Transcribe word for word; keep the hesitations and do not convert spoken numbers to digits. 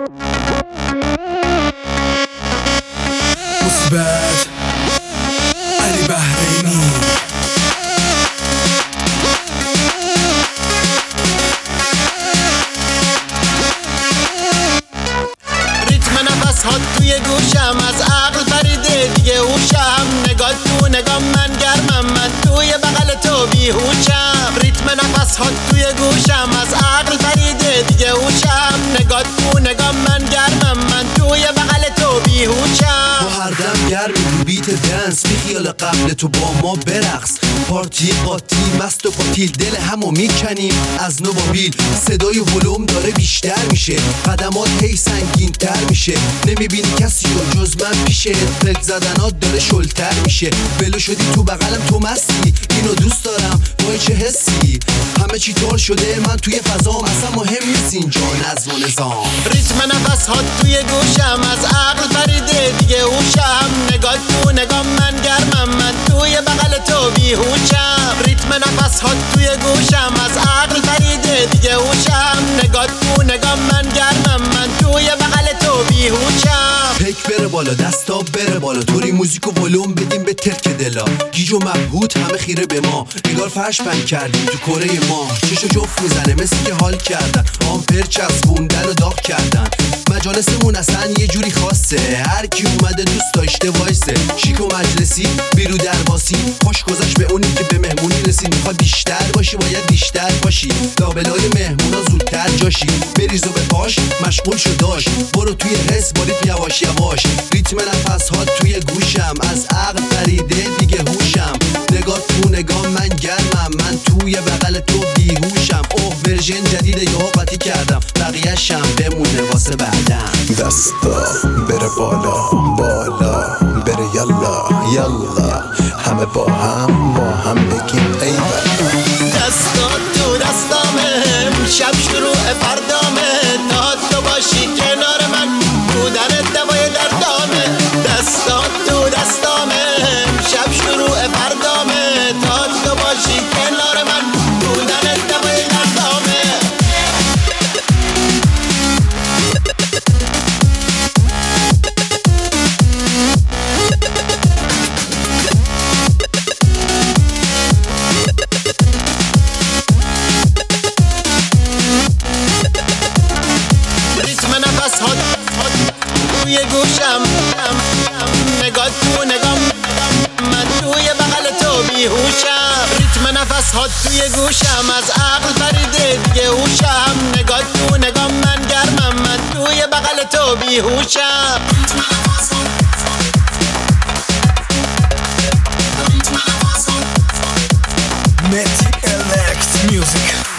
مثبت علی بحرینی. ریتم نفس ها توی گوشم، از عقل پریده دیگه هوشم. نگاه تو نگاه من گرمم، من توی بغل تو بیهوشم. ریتم نفس ها توی گوشم، از عقل پریده دیگه هوشم. نگاه تو نگاه من گرمم، من توی بغل تو بیهوشم. تو هر دم گرمی رو بیت دنس، بی خیال قبل تو با ما برقص. پارتی قاطی مست و قاتیل، دل همو میکنیم از نو با بیل. صدای ولوم داره بیشتر میشه، قدمات هی سنگین تر میشه. نمیبینی کسی رو جز من پیشه، پلک زدنات داره شلتر میشه. بلو شدی تو بغلم تو مستی، اینو دوست دارم توی چه حسی. همه چی طور شده من توی فضام، اصلا مهم نیست اینجا نظم و نظام. ریتم نفس ها توی گوشم، از عقل پریده دیگه هوشم. نگاه تو نگاه من گرمم، من توی بغل تو بیهوشم. ریتم نفس ها توی گوشم، از عقل پریده دیگه هوشم. نگاه تو نگاه من گرمم، من توی بغل تو بیهوشم. پیک بره بالا دستا بره بالا، طوری موزیک و ولوم بدیم به ترک دلا. گیج و مبهوت همه خیره به ما، نگار فرش پنگ کردیم تو کره ما. چشو جفت میزنه مثل که حال کردن، آمپر چسبوندن و داغ کردن. مجالسمون اصلا یه جوری خاصه، هر کی اومده دوست داشته وایسه. شیک و مجلسی بیرو درواسی، خوش گذشت به اونی که به مهمونی رسید. میخوای بیشتر باشی باید بیشتر باشی، لابلای مهمونا زودتر جاشی. بریز و به پاش مشغول شو داش، برو توی حس با ریتم یواش یواش. ریتم نفس ها توی گوشم، از عقل پریده دیگه هوشم. نگاه تو نگاه من گرمم، من توی بغل تو بیهوشم. اوه ورژن جدیده یهو قاطی کردم، بقیه‌شم بمونه واسه بعدم. دستا بره بالا بالا، بره یلا یلا، همه با هم با هم بگیم ای بلا. دستا تو دستامه، شب شروع فردامه. تا تو باشی کنار من، بودن دوای دردامه. دستا تو دستامه، شب شروع فردامه. تا تو باشی کنار من، بودن دوای دردامه. ریتم نفس ها توی گوشم، نگاه تو نگاه من توی بغل تو بیهوشم. ریتم نفس ها توی گوشم، از عقل پریده دیگه هوشم. نگاه تو نگاه من گرمم، من توی بغل تو بیهوشم. متی الکت میوزیک.